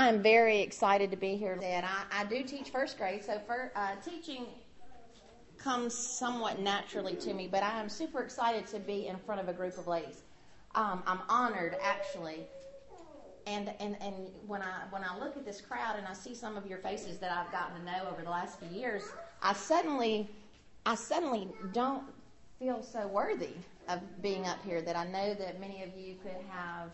am very excited to be here. I do teach first grade, so teaching comes somewhat naturally to me, but I am super excited to be in front of a group of ladies. I'm honored, actually. And when I look at this crowd and I see some of your faces that I've gotten to know over the last few years, I suddenly don't feel so worthy of being up here, that I know that many of you could have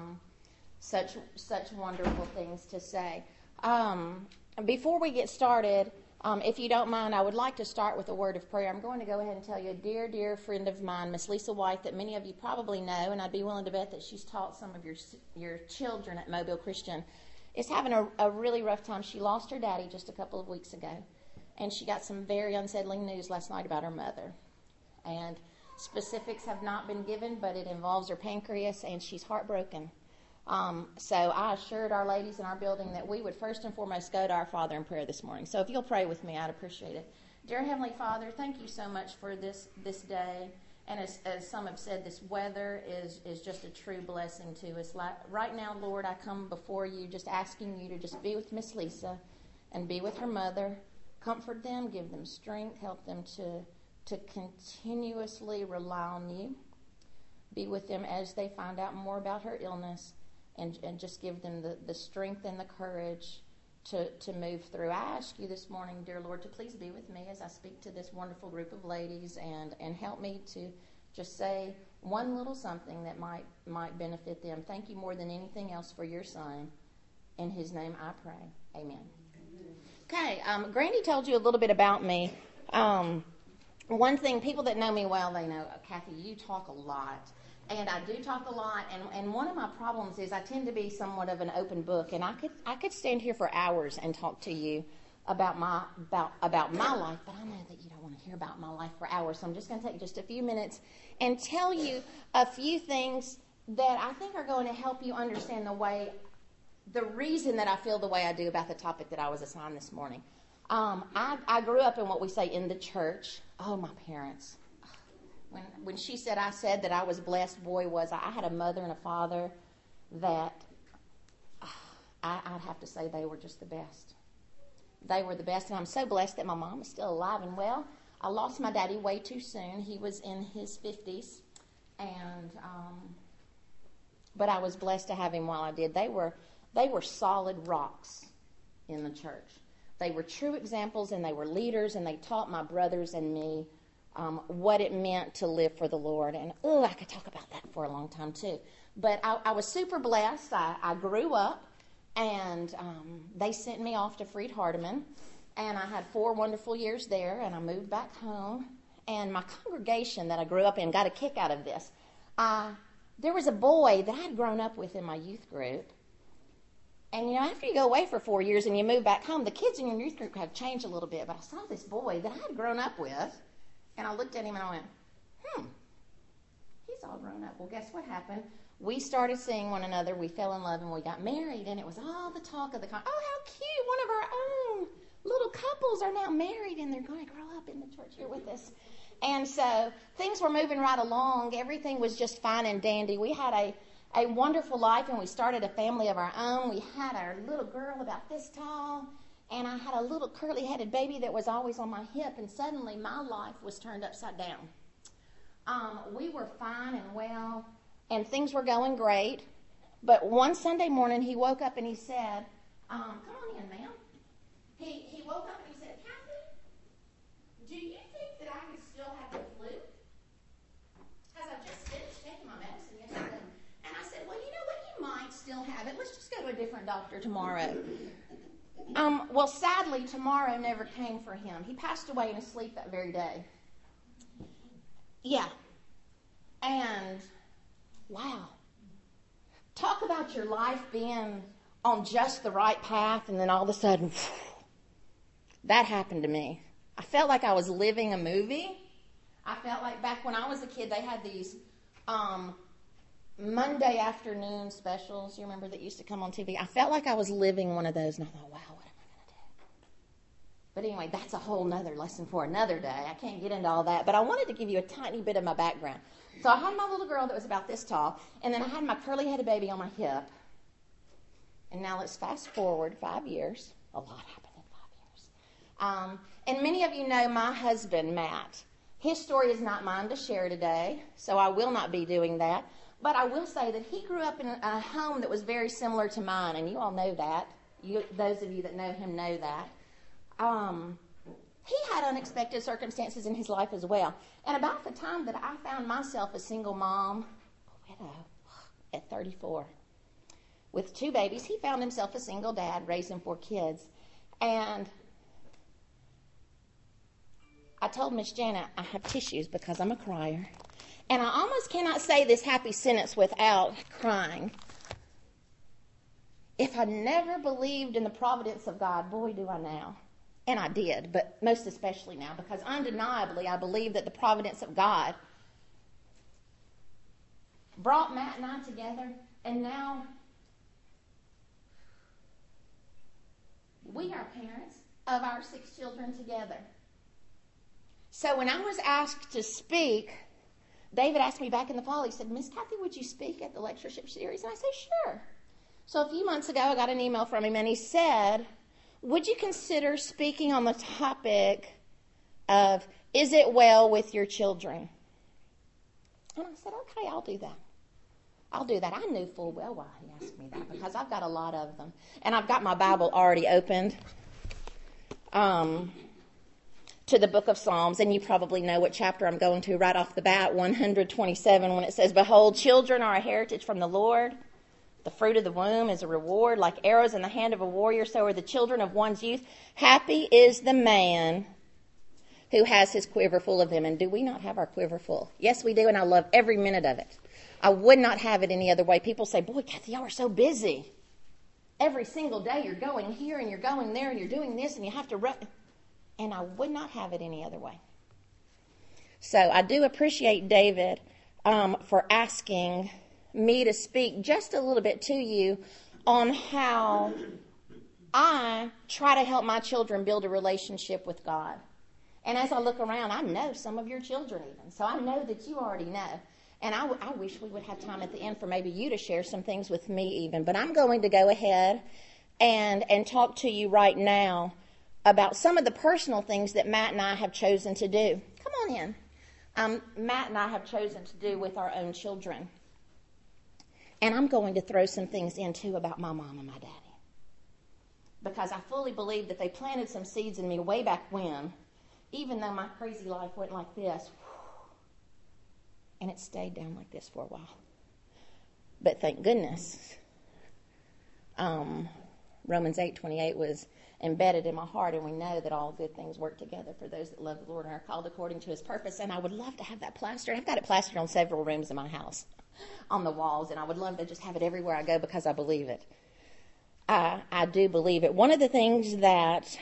such wonderful things to say. Before we get started, if you don't mind, I would like to start with a word of prayer. I'm going to go ahead and tell you a dear, dear friend of mine, Miss Lisa White, that many of you probably know, and I'd be willing to bet that she's taught some of your children at Mobile Christian, is having a really rough time. She lost her daddy just a couple of weeks ago, and she got some very unsettling news last night about her mother. And specifics have not been given, but it involves her pancreas, and she's heartbroken. So I assured our ladies in our building that we would first and foremost go to our Father in prayer this morning. So if you'll pray with me, I'd appreciate it. Dear Heavenly Father, thank you so much for this day. And as some have said, this weather is just a true blessing to us. Right now, Lord, I come before you just asking you to just be with Miss Lisa and be with her mother. Comfort them, give them strength, help them to continuously rely on you. Be with them as they find out more about her illness. And just give them the strength and the courage to move through. I ask you this morning, dear Lord, to please be with me as I speak to this wonderful group of ladies and help me to just say one little something that might benefit them. Thank you more than anything else for your Son. In his name I pray. Amen. Okay, Grandy told you a little bit about me. One thing, people that know me well, they know, Kathy, you talk a lot. And I do talk a lot, and one of my problems is I tend to be somewhat of an open book, and I could stand here for hours and talk to you about my life, but I know that you don't want to hear about my life for hours, so I'm just going to take just a few minutes and tell you a few things that I think are going to help you understand the reason that I feel the way I do about the topic that I was assigned this morning. I grew up in what we say in the church. Oh, my parents. When she said I said that I was blessed, boy, was I. I had a mother and a father that I'd have to say they were just the best. They were the best, and I'm so blessed that my mom is still alive and well. I lost my daddy way too soon. He was in his 50s, but I was blessed to have him while I did. They were solid rocks in the church. They were true examples, and they were leaders, and they taught my brothers and me what it meant to live for the Lord. And, I could talk about that for a long time, too. But I was super blessed. I grew up, and they sent me off to Freed Hardeman, and I had 4 wonderful years there, and I moved back home. And my congregation that I grew up in got a kick out of this. There was a boy that I had grown up with in my youth group. And, after you go away for 4 years and you move back home, the kids in your youth group have changed a little bit. But I saw this boy that I had grown up with, and I looked at him and I went, he's all grown up. Well, guess what happened? We started seeing one another. We fell in love and we got married. And it was all the talk of the how cute. One of our own little couples are now married and they're going to grow up in the church here with us. And so things were moving right along. Everything was just fine and dandy. We had a wonderful life, and we started a family of our own. We had our little girl about this tall. And I had a little curly-headed baby that was always on my hip, and suddenly my life was turned upside down. We were fine and well, and things were going great. But one Sunday morning, he woke up and he said, come on in, ma'am. He woke up and he said, Kathy, do you think that I could still have the flu? Because I've just finished taking my medicine yesterday. And I said, well, you know what? You might still have it. Let's just go to a different doctor tomorrow. Well, sadly, tomorrow never came for him. He passed away in his sleep that very day. Yeah. And, wow. Talk about your life being on just the right path, and then all of a sudden, that happened to me. I felt like I was living a movie. I felt like back when I was a kid, they had these Monday afternoon specials, you remember, that used to come on TV. I felt like I was living one of those, and I thought, wow, what am I going to do? But anyway, that's a whole nother lesson for another day. I can't get into all that, but I wanted to give you a tiny bit of my background. So I had my little girl that was about this tall, and then I had my curly-headed baby on my hip. And now let's fast forward 5 years. A lot happened in 5 years. And many of you know my husband, Matt. His story is not mine to share today, so I will not be doing that. But I will say that he grew up in a home that was very similar to mine, and you all know that. Those of you that know him know that. He had unexpected circumstances in his life as well. And about the time that I found myself a single mom, a widow, at 34, with 2 babies, he found himself a single dad raising 4 kids. And I told Miss Janet I have tissues because I'm a crier. And I almost cannot say this happy sentence without crying. If I never believed in the providence of God, boy, do I now. And I did, but most especially now, because undeniably I believe that the providence of God brought Matt and I together, and now we are parents of our 6 children together. So when I was asked to speak, David asked me back in the fall, he said, Miss Kathy, would you speak at the lectureship series? And I said, sure. So a few months ago, I got an email from him, and he said, would you consider speaking on the topic of, is it well with your children? And I said, okay, I'll do that. I'll do that. I knew full well why he asked me that, because I've got a lot of them. And I've got my Bible already opened to the book of Psalms, and you probably know what chapter I'm going to right off the bat, 127, when it says, behold, children are a heritage from the Lord. The fruit of the womb is a reward. Like arrows in the hand of a warrior, so are the children of one's youth. Happy is the man who has his quiver full of them. And do we not have our quiver full? Yes, we do, and I love every minute of it. I would not have it any other way. People say, boy, Kathy, y'all are so busy. Every single day you're going here and you're going there and you're doing this and you have to run. And I would not have it any other way. So I do appreciate David for asking me to speak just a little bit to you on how I try to help my children build a relationship with God. And as I look around, I know some of your children even. So I know that you already know. And I wish we would have time at the end for maybe you to share some things with me even. But I'm going to go ahead and talk to you right now about some of the personal things that Matt and I have chosen to do. Come on in. Matt and I have chosen to do with our own children. And I'm going to throw some things in, too, about my mom and my daddy. Because I fully believe that they planted some seeds in me way back when, even though my crazy life went like this. And it stayed down like this for a while. But thank goodness, Romans 8:28 was embedded in my heart, and we know that all good things work together for those that love the Lord and are called according to his purpose. And I would love to have that plastered. I've got it plastered on several rooms in my house, on the walls, and I would love to just have it everywhere I go because I believe it. I do believe it. One of the things that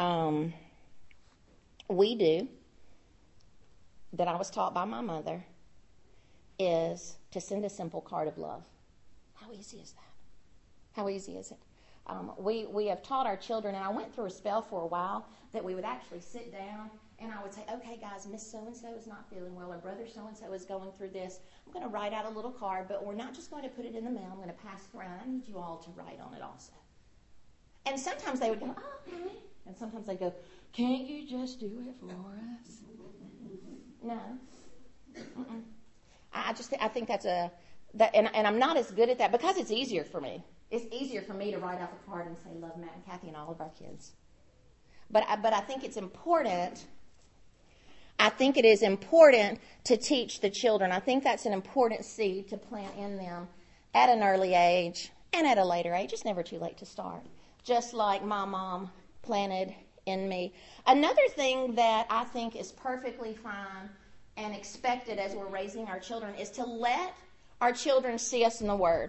we do, that I was taught by my mother, is to send a simple card of love. How easy is that? How easy is it? We have taught our children, and I went through a spell for a while that we would actually sit down and I would say, okay, guys, Miss So-and-so is not feeling well, or Brother So-and-so is going through this. I'm going to write out a little card, but we're not just going to put it in the mail. I'm going to pass it around. I need you all to write on it also. And sometimes they would go, oh, okay. And sometimes they'd go, can't you just do it for us? No. Mm-mm. I think that's and I'm not as good at that because it's easier for me. It's easier for me to write out the card and say, love Matt and Kathy and all of our kids. But I think it's important. I think it is important to teach the children. I think that's an important seed to plant in them at an early age and at a later age. It's never too late to start. Just like my mom planted in me. Another thing that I think is perfectly fine and expected as we're raising our children is to let our children see us in the Word.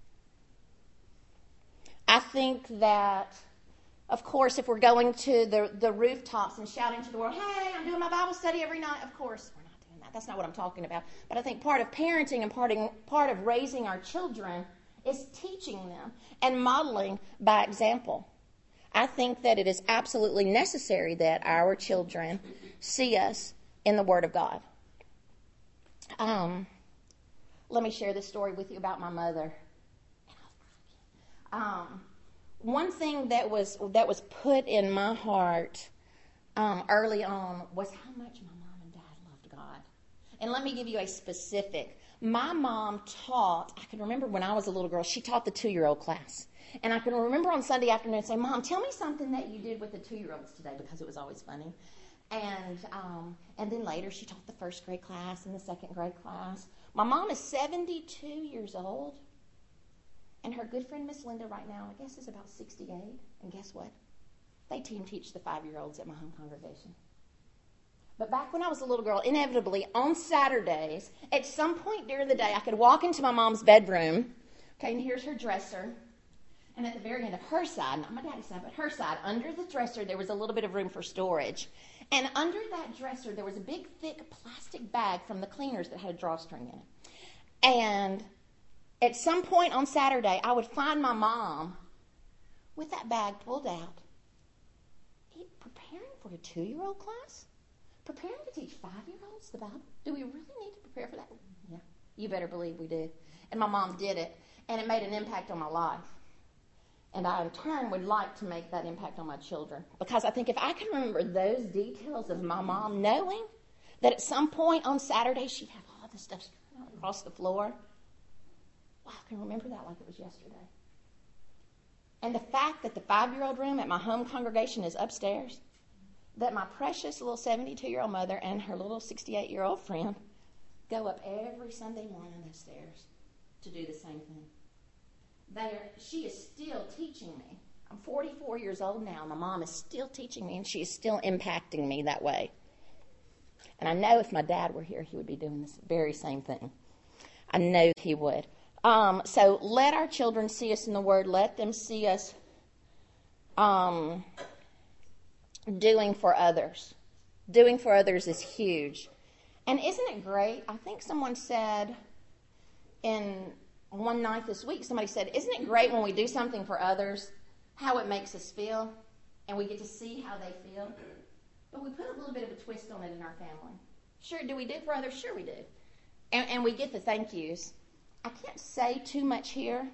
I think that, of course, if we're going to the rooftops and shouting to the world, hey, I'm doing my Bible study every night, of course, we're not doing that. That's not what I'm talking about. But I think part of parenting and part of raising our children is teaching them and modeling by example. I think that it is absolutely necessary that our children see us in the Word of God. Let me share this story with you about my mother. one thing that was put in my heart early on was how much my mom and dad loved God. And let me give you a specific. My mom taught, I can remember when I was a little girl, she taught the 2-year-old class. And I can remember on Sunday afternoon saying, Mom, tell me something that you did with the 2-year-olds today, because it was always funny. And then later she taught the first grade class and the second grade class. My mom is 72 years old. And her good friend, Miss Linda, right now, I guess is about 68. And guess what? They teach the 5-year-olds at my home congregation. But back when I was a little girl, inevitably, on Saturdays, at some point during the day, I could walk into my mom's bedroom. Okay, and here's her dresser. And at the very end of her side, not my daddy's side, but her side, under the dresser, there was a little bit of room for storage. And under that dresser, there was a big, thick plastic bag from the cleaners that had a drawstring in it. And at some point on Saturday, I would find my mom with that bag pulled out, preparing for a 2-year-old class? Preparing to teach 5-year-olds the Bible? Do we really need to prepare for that? Yeah, you better believe we do. And my mom did it, and it made an impact on my life. And I, in turn, would like to make that impact on my children. Because I think if I can remember those details of my mom knowing that at some point on Saturday she'd have all this stuff strewn out across the floor, wow, I can remember that like it was yesterday. And the fact that the 5-year-old room at my home congregation is upstairs, that my precious little 72-year-old mother and her little 68-year-old friend go up every Sunday morning upstairs to do the same thing. She is still teaching me. I'm 44 years old now. My mom is still teaching me, and she is still impacting me that way. And I know if my dad were here, he would be doing this very same thing. I know he would. So let our children see us in the Word. Let them see us doing for others. Doing for others is huge. And isn't it great? I think someone said in one night this week, somebody said, isn't it great when we do something for others, how it makes us feel, and we get to see how they feel? But we put a little bit of a twist on it in our family. Sure, do we do for others? Sure we do. And we get the thank yous. I can't say too much here,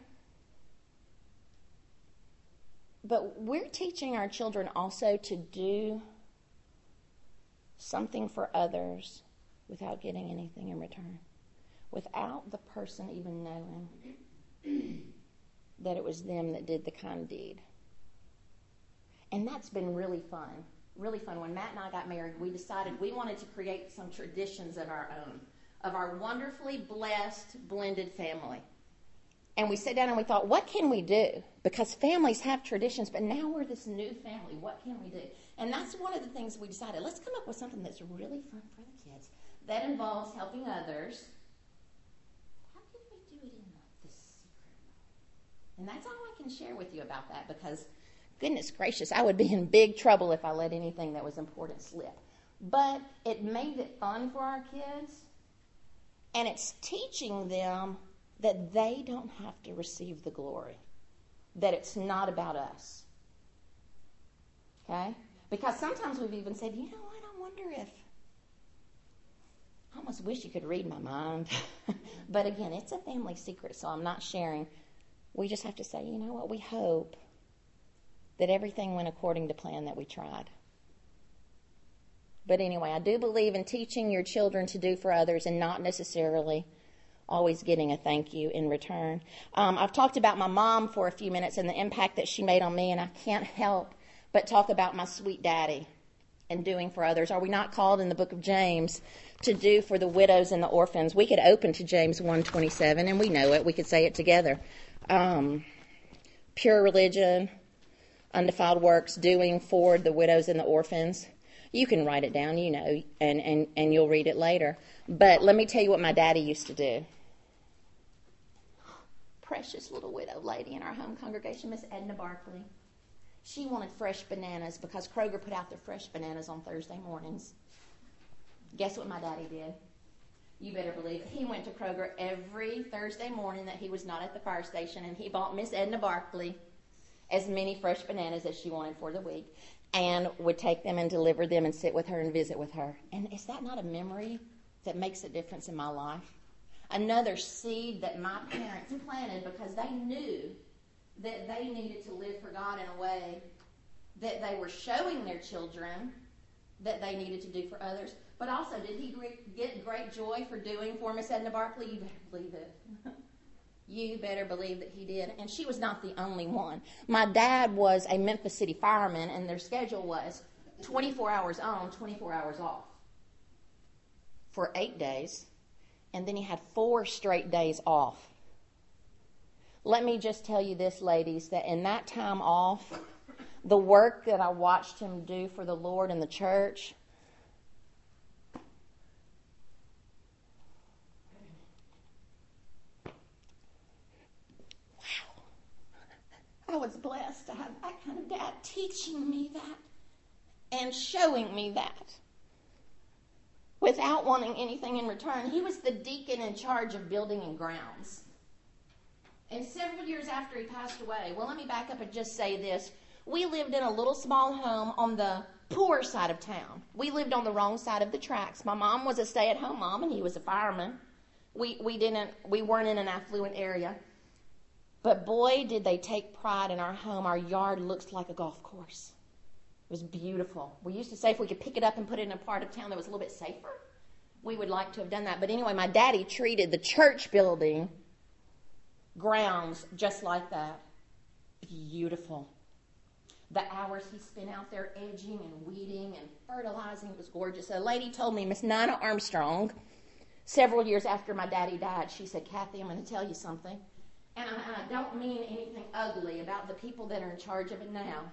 but we're teaching our children also to do something for others without getting anything in return, without the person even knowing that it was them that did the kind deed. And that's been really fun. Really fun. When Matt and I got married, we decided we wanted to create some traditions of our own, of our wonderfully blessed, blended family. And we sat down and we thought, what can we do? Because families have traditions, but now we're this new family. What can we do? And that's one of the things we decided. Let's come up with something that's really fun for the kids that involves helping others. How can we do it in the secret way? And that's all I can share with you about that, because goodness gracious, I would be in big trouble if I let anything that was important slip. But it made it fun for our kids, and it's teaching them that they don't have to receive the glory, that it's not about us. Okay? Because sometimes we've even said, you know what, I wonder if, I almost wish you could read my mind. But again, it's a family secret, so I'm not sharing. We just have to say, you know what, we hope that everything went according to plan that we tried. But anyway, I do believe in teaching your children to do for others and not necessarily always getting a thank you in return. I've talked about my mom for a few minutes and the impact that she made on me, and I can't help but talk about my sweet daddy and doing for others. Are we not called in the book of James to do for the widows and the orphans? We could open to James 1:27, and we know it. We could say it together. Pure religion, undefiled works, doing for the widows and the orphans. You can write it down, you know, and you'll read it later. But let me tell you what my daddy used to do. Precious little widow lady in our home congregation, Miss Edna Barkley. She wanted fresh bananas because Kroger put out their fresh bananas on Thursday mornings. Guess what my daddy did? You better believe it. He went to Kroger every Thursday morning that he was not at the fire station, and he bought Miss Edna Barkley as many fresh bananas as she wanted for the week, and would take them and deliver them and sit with her and visit with her. And is that not a memory that makes a difference in my life? Another seed that my parents planted because they knew that they needed to live for God in a way that they were showing their children that they needed to do for others. But also, did he get great joy for doing for Miss Edna Barkley? You better believe it. You better believe that he did. And she was not the only one. My dad was a Memphis City fireman, and their schedule was 24 hours on, 24 hours off for 8 days. And then he had 4 straight days off. Let me just tell you this, ladies, that in that time off, the work that I watched him do for the Lord in the church, wow. I was blessed to have that kind of dad teaching me that and showing me that without wanting anything in return. He was the deacon in charge of building and grounds. And several years after he passed away, well, let me back up and just say this. We lived in a little small home on the poor side of town. We lived on the wrong side of the tracks. My mom was a stay-at-home mom, and he was a fireman. We weren't in an affluent area. But boy, did they take pride in our home. Our yard looks like a golf course. It was beautiful. We used to say if we could pick it up and put it in a part of town that was a little bit safer, we would like to have done that. But anyway, my daddy treated the church building grounds just like that. Beautiful. The hours he spent out there edging and weeding and fertilizing was gorgeous. A lady told me, Miss Nina Armstrong, several years after my daddy died, she said, Kathy, I'm going to tell you something. And I don't mean anything ugly about the people that are in charge of it now.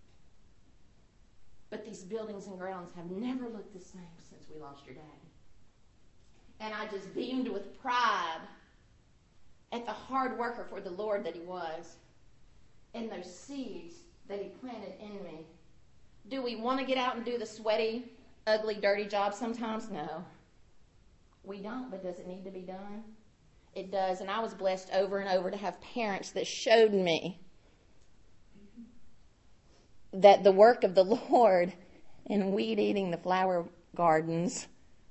But these buildings and grounds have never looked the same since we lost your daddy. And I just beamed with pride at the hard worker for the Lord that he was, and those seeds that he planted in me. Do we want to get out and do the sweaty, ugly, dirty job sometimes? No. We don't, but does it need to be done? It does, and I was blessed over and over to have parents that showed me that the work of the Lord in weed eating the flower gardens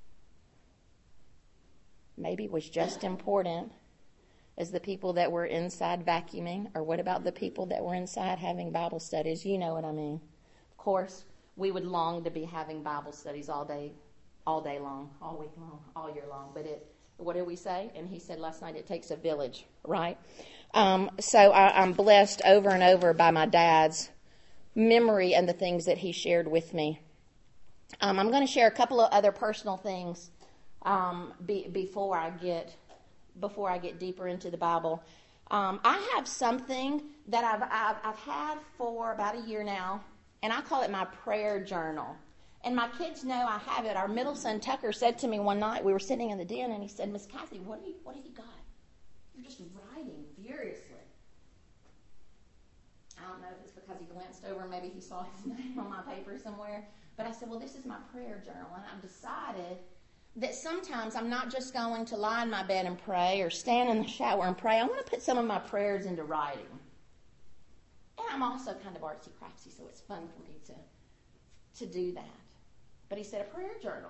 maybe was just important as the people that were inside vacuuming, or what about the people that were inside having Bible studies? You know what I mean. Of course, we would long to be having Bible studies all day long, all week long, all year long. But what did we say? And he said last night, it takes a village, right? So I'm blessed over and over by my dad's memory and the things that he shared with me. I'm going to share a couple of other personal things before I get deeper into the Bible. I have something that I've had for about a year now, and I call it my prayer journal. And my kids know I have it. Our middle son Tucker said to me one night, we were sitting in the den, and he said, Miss Kathy, what have you got? You're just writing furiously. I don't know if it's because he glanced over and maybe he saw his name on my paper somewhere. But I said, well, this is my prayer journal, and I've decided that sometimes I'm not just going to lie in my bed and pray or stand in the shower and pray. I want to put some of my prayers into writing. And I'm also kind of artsy-craftsy, so it's fun for me to do that. But he said, a prayer journal.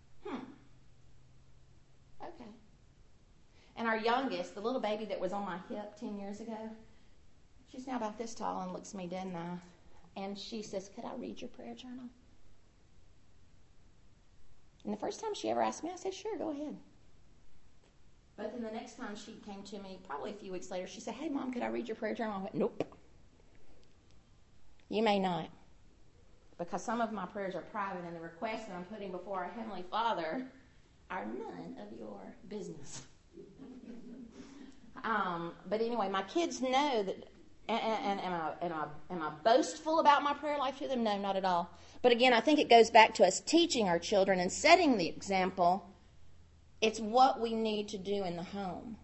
Okay. And our youngest, the little baby that was on my hip 10 years ago, she's now about this tall and looks me dead in the eye. And she says, could I read your prayer journal? And the first time she ever asked me, I said, sure, go ahead. But then the next time she came to me, probably a few weeks later, she said, hey, Mom, could I read your prayer journal? I went, nope. You may not. Because some of my prayers are private, and the requests that I'm putting before our Heavenly Father are none of your business. But anyway, my kids know that, and am I boastful about my prayer life to them? No, not at all. But again, I think it goes back to us teaching our children and setting the example. It's what we need to do in the home.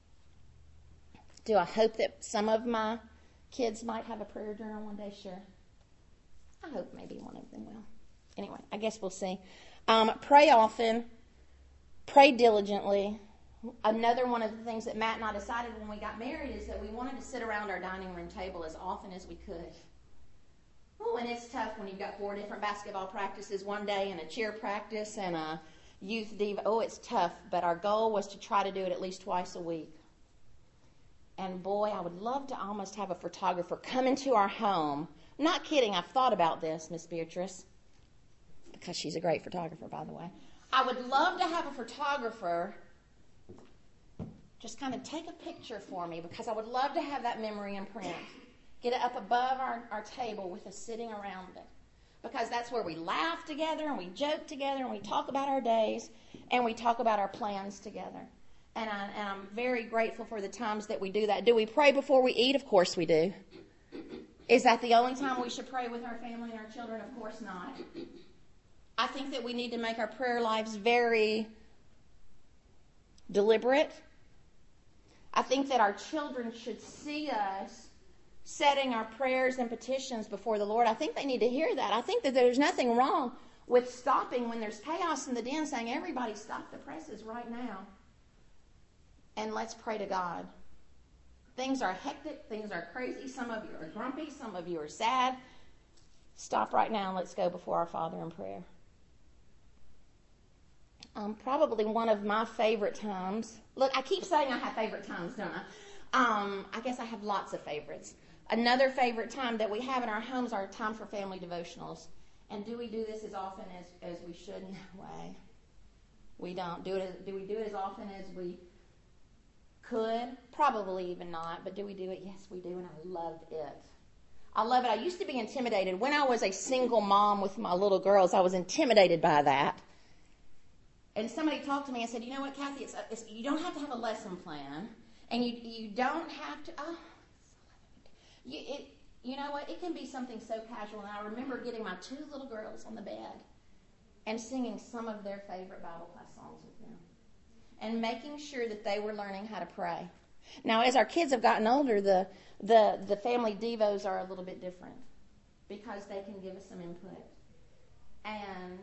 Do I hope that some of my kids might have a prayer journal one day? Sure. I hope maybe one of them will. Anyway, I guess we'll see. Pray often. Pray diligently. Another one of the things that Matt and I decided when we got married is that we wanted to sit around our dining room table as often as we could. Oh, and it's tough when you've got 4 different basketball practices one day and a cheer practice and a youth diva. Oh, it's tough, but our goal was to try to do it at least twice a week. And boy, I would love to almost have a photographer come into our home. I'm not kidding, I've thought about this, Miss Beatrice, because she's a great photographer, by the way. I would love to have a photographer just kind of take a picture for me, because I would love to have that memory imprint. Get it up above our table with us sitting around it. Because that's where we laugh together and we joke together and we talk about our days and we talk about our plans together. And I'm very grateful for the times that we do that. Do we pray before we eat? Of course we do. Is that the only time we should pray with our family and our children? Of course not. I think that we need to make our prayer lives very deliberate. I think that our children should see us setting our prayers and petitions before the Lord. I think they need to hear that. I think that there's nothing wrong with stopping when there's chaos in the den, saying, everybody stop the presses right now and let's pray to God. Things are hectic. Things are crazy. Some of you are grumpy. Some of you are sad. Stop right now and let's go before our Father in prayer. Probably one of my favorite times. Look, I keep saying I have favorite times, don't I? I guess I have lots of favorites. Another favorite time that we have in our homes are time for family devotionals. And do we do this as often as we should? No way. We don't. Do we do it as often as we could? Probably even not. But do we do it? Yes, we do, and I love it. I love it. I used to be intimidated. When I was a single mom with my little girls, I was intimidated by that. And somebody talked to me and said, you know what, Kathy, you don't have to have a lesson plan. And you don't have to, you know what, it can be something so casual. And I remember getting my two little girls on the bed and singing some of their favorite Bible class songs with them. And making sure that they were learning how to pray. Now, as our kids have gotten older, the family devos are a little bit different. Because they can give us some input. And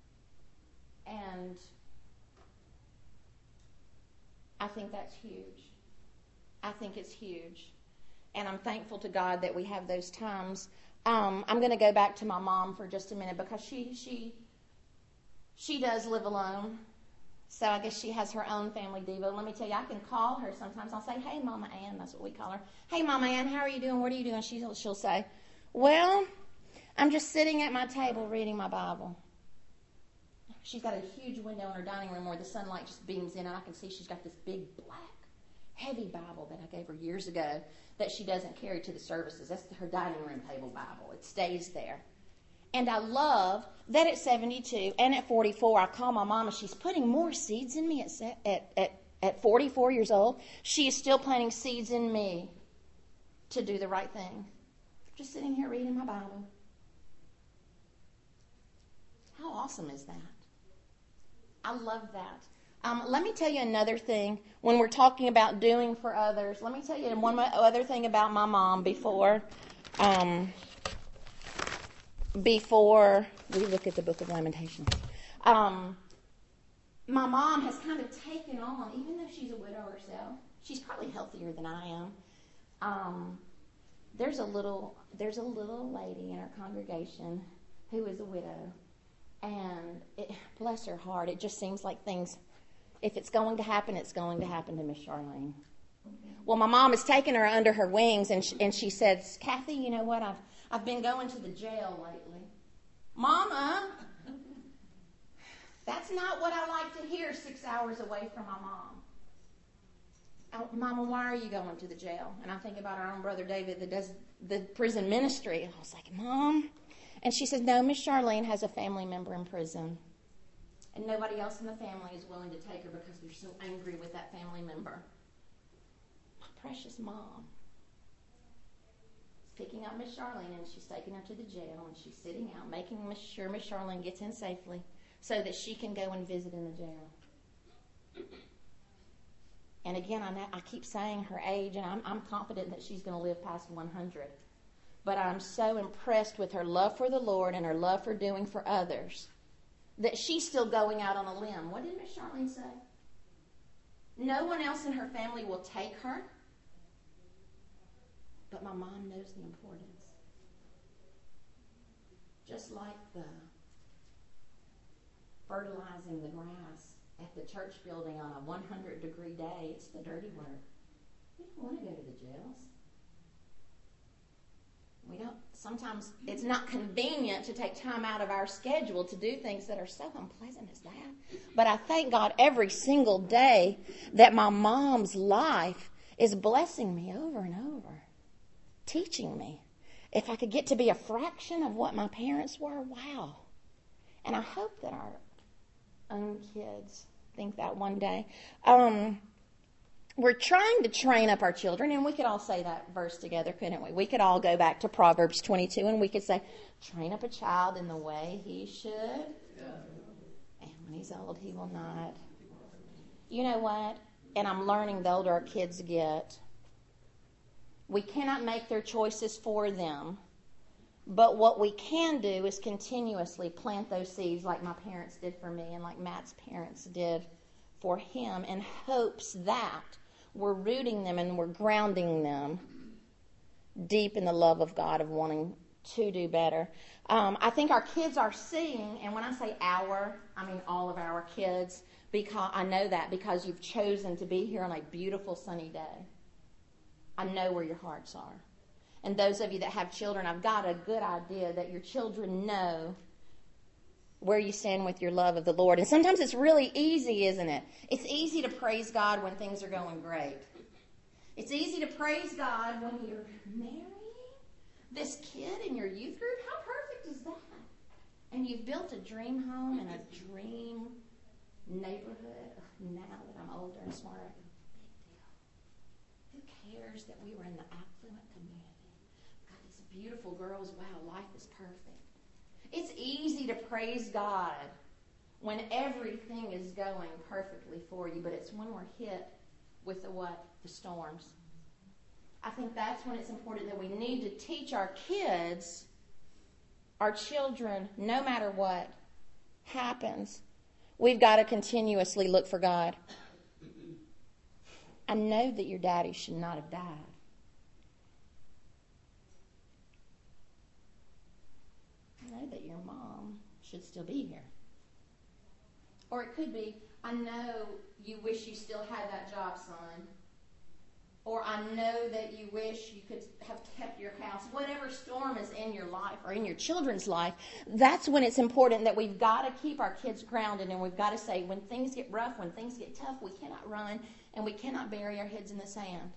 I think that's huge. I think it's huge. And I'm thankful to God that we have those times. I'm going to go back to my mom for just a minute because she does live alone. So I guess she has her own family devo. Let me tell you, I can call her sometimes. I'll say, hey, Mama Ann. That's what we call her. Hey, Mama Ann, how are you doing? What are you doing? She'll say, well, I'm just sitting at my table reading my Bible. She's got a huge window in her dining room where the sunlight just beams in, and I can see she's got this big, black, heavy Bible that I gave her years ago that she doesn't carry to the services. That's her dining room table Bible. It stays there. And I love that at 72 and at 44, I call my mom, and she's putting more seeds in me at 44 years old. She is still planting seeds in me to do the right thing. Just sitting here reading my Bible. How awesome is that? I love that. Let me tell you another thing. When we're talking about doing for others, let me tell you one other thing about my mom before we look at the book of Lamentations. My mom has kind of taken on, even though she's a widow herself, she's probably healthier than I am. There's a little lady in our congregation who is a widow. And bless her heart, it just seems like things, if it's going to happen, it's going to happen to Miss Charlene. Well, my mom has taken her under her wings, and she says, Kathy, you know what, I've been going to the jail lately. Mama, that's not what I like to hear 6 hours away from my mom. Mama, why are you going to the jail? And I think about our own brother David that does the prison ministry. I was like, Mom. And she said, no, Miss Charlene has a family member in prison. And nobody else in the family is willing to take her because they're so angry with that family member. My precious mom is picking up Miss Charlene, and she's taking her to the jail, and she's sitting out, making sure Miss Charlene gets in safely so that she can go and visit in the jail. And again, I keep saying her age, and I'm confident that she's going to live past 100. But I'm so impressed with her love for the Lord and her love for doing for others that she's still going out on a limb. What did Miss Charlene say? No one else in her family will take her, but my mom knows the importance. Just like the fertilizing the grass at the church building on a 100-degree day, it's the dirty work. We don't want to go to the jails. We don't. Sometimes it's not convenient to take time out of our schedule to do things that are so unpleasant as that. But I thank God every single day that my mom's life is blessing me over and over, teaching me. If I could get to be a fraction of what my parents were, wow. And I hope that our own kids think that one day. We're trying to train up our children, and we could all say that verse together, couldn't we? We could all go back to Proverbs 22, and we could say, train up a child in the way he should, and when he's old, he will not. You know what? And I'm learning the older our kids get, we cannot make their choices for them, but what we can do is continuously plant those seeds like my parents did for me and like Matt's parents did for him, in hopes that we're rooting them and we're grounding them deep in the love of God, of wanting to do better. I think our kids are seeing, and when I say our, I mean all of our kids, because I know that because you've chosen to be here on a beautiful sunny day. I know where your hearts are. And those of you that have children, I've got a good idea that your children know where you stand with your love of the Lord. And sometimes it's really easy, isn't it? It's easy to praise God when things are going great. It's easy to praise God when you're marrying this kid in your youth group. How perfect is that? And you've built a dream home and a dream neighborhood. Now that I'm older and smarter, who cares that we were in the affluent community? Got these beautiful girls. Wow, life is perfect. It's easy to praise God when everything is going perfectly for you, but it's when we're hit with the storms. I think that's when it's important that we need to teach our kids, our children, no matter what happens, we've got to continuously look for God. I know that your daddy should not have died. I know that your mom should still be here. Or it could be, I know you wish you still had that job, son. Or I know that you wish you could have kept your house. Whatever storm is in your life or in your children's life, that's when it's important that we've got to keep our kids grounded, and we've got to say, when things get rough, when things get tough, we cannot run and we cannot bury our heads in the sand.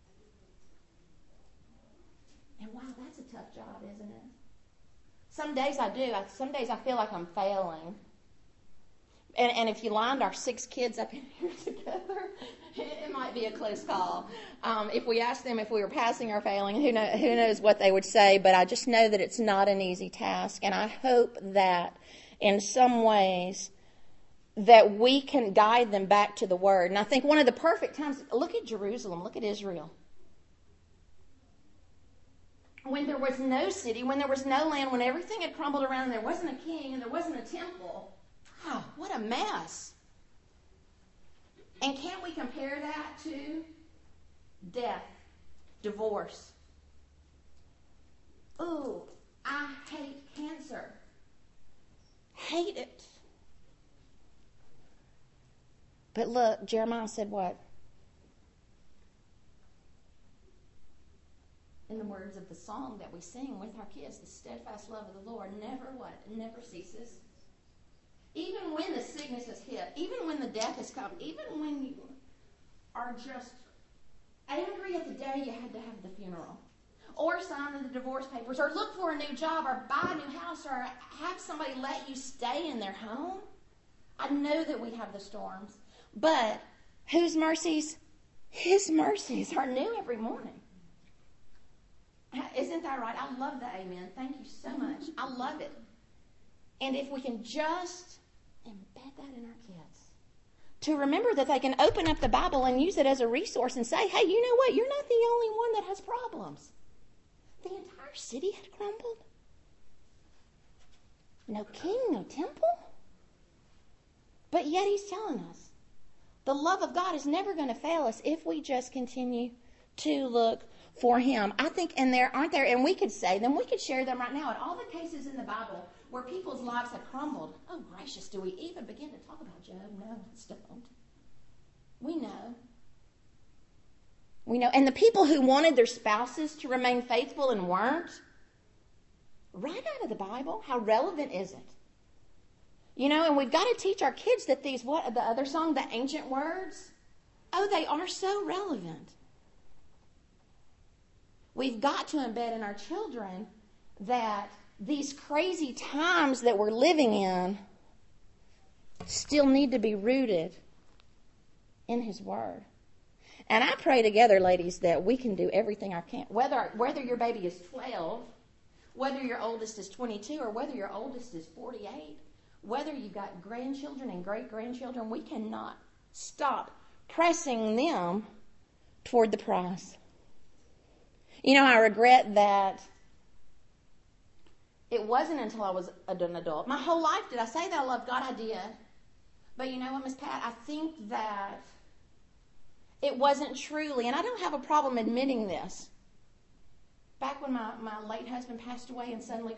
And wow, that's a tough job, isn't it? Some days I do. Some days I feel like I'm failing. And if you lined our 6 kids up in here together, it might be a close call. If we asked them if we were passing or failing, who knows what they would say. But I just know that it's not an easy task. And I hope that in some ways that we can guide them back to the Word. And I think one of the perfect times, look at Jerusalem, look at Israel. When there was no city, when there was no land, when everything had crumbled around and there wasn't a king and there wasn't a temple, oh, what a mess. And can't we compare that to death, divorce? Ooh, I hate cancer. Hate it. But look, Jeremiah said what? In the words of the song that we sing with our kids, the steadfast love of the Lord never what? Never ceases. Even when the sickness is hit, even when the death has come, even when you are just angry at the day you had to have the funeral, or sign the divorce papers, or look for a new job, or buy a new house, or have somebody let you stay in their home, I know that we have the storms. But whose mercies? His mercies are new every morning. Isn't that right? I love that amen. Thank you so much. I love it. And if we can just embed that in our kids, to remember that they can open up the Bible and use it as a resource and say, hey, you know what? You're not the only one that has problems. The entire city had crumbled. No king, no temple. But yet he's telling us the love of God is never going to fail us if we just continue to look for him. I think, and there aren't there, and we could say them, we could share them right now at all the cases in the Bible where people's lives have crumbled. Oh, gracious, do we even begin to talk about Job? No, let's don't. We know. We know, and the people who wanted their spouses to remain faithful and weren't, right out of the Bible, how relevant is it? You know, and we've got to teach our kids that these, what, the other song, the ancient words, oh, they are so relevant. We've got to embed in our children that these crazy times that we're living in still need to be rooted in His Word. And I pray together, ladies, that we can do everything I can. Whether your baby is 12, whether your oldest is 22, or whether your oldest is 48, whether you've got grandchildren and great-grandchildren, we cannot stop pressing them toward the prize. You know, I regret that it wasn't until I was an adult. My whole life, did I say that I loved God? I did. But you know what, Miss Pat? I think that it wasn't truly, and I don't have a problem admitting this. Back when my late husband passed away and suddenly,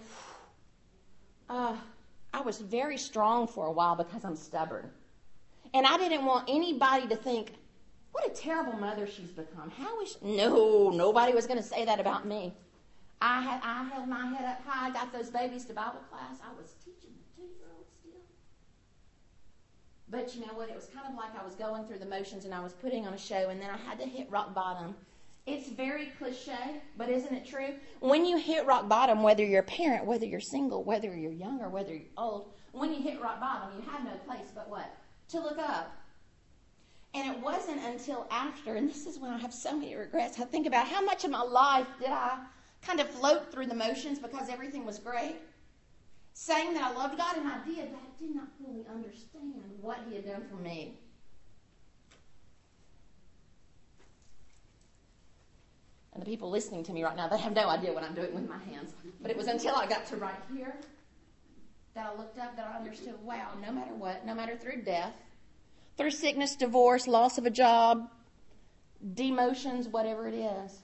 I was very strong for a while because I'm stubborn. And I didn't want anybody to think, what a terrible mother she's become. How is she? No, nobody was going to say that about me. I held my head up high. I got those babies to Bible class. I was teaching the 2-year-olds still. But you know what? It was kind of like I was going through the motions and I was putting on a show, and then I had to hit rock bottom. It's very cliche, but isn't it true? When you hit rock bottom, whether you're a parent, whether you're single, whether you're young, or whether you're old, when you hit rock bottom, you have no place but what? To look up. And it wasn't until after, and this is when I have so many regrets, I think about how much of my life did I kind of float through the motions because everything was great, saying that I loved God, and I did, but I did not fully understand what He had done for me. And the people listening to me right now, they have no idea what I'm doing with my hands. But it was until I got to right here that I looked up, that I understood, wow, no matter what, no matter through death, through sickness, divorce, loss of a job, demotions, whatever it is,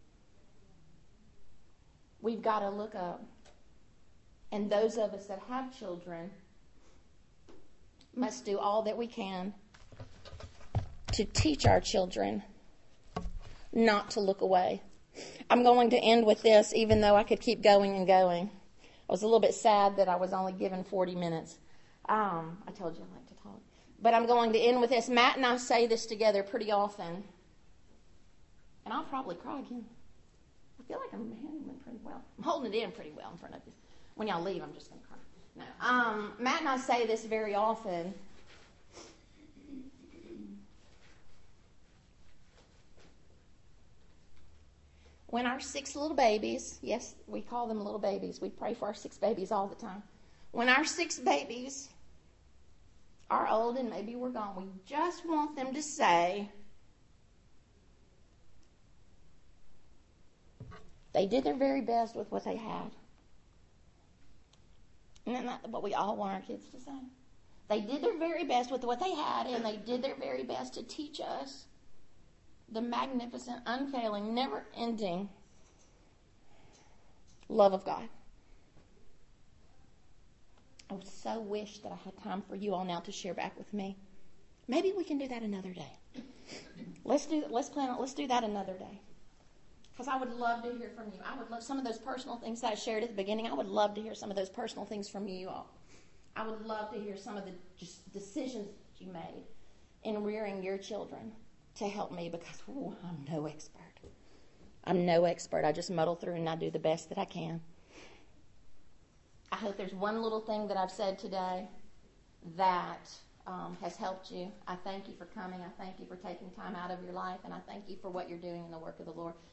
we've got to look up. And those of us that have children must do all that we can to teach our children not to look away. I'm going to end with this, even though I could keep going and going. I was a little bit sad that I was only given 40 minutes. I told you I like to talk. But I'm going to end with this. Matt and I say this together pretty often. And I'll probably cry again. I feel like I'm handling it pretty well. I'm holding it in pretty well in front of you. When y'all leave, I'm just going to cry. No. Matt and I say this very often. When our 6 little babies, yes, we call them little babies. We pray for our 6 babies all the time. When our 6 babies are old and maybe we're gone, we just want them to say, they did their very best with what they had. Isn't that what we all want our kids to say? They did their very best with what they had, and they did their very best to teach us the magnificent, unfailing, never-ending love of God. I would so wish that I had time for you all now to share back with me. Maybe we can do that another day. Let's do that another day. Because I would love to hear from you. I would love some of those personal things that I shared at the beginning. I would love to hear some of those personal things from you all. I would love to hear some of the just decisions that you made in rearing your children to help me, because I'm no expert. I'm no expert. I just muddle through and I do the best that I can. I hope there's one little thing that I've said today that has helped you. I thank you for coming. I thank you for taking time out of your life, and I thank you for what you're doing in the work of the Lord.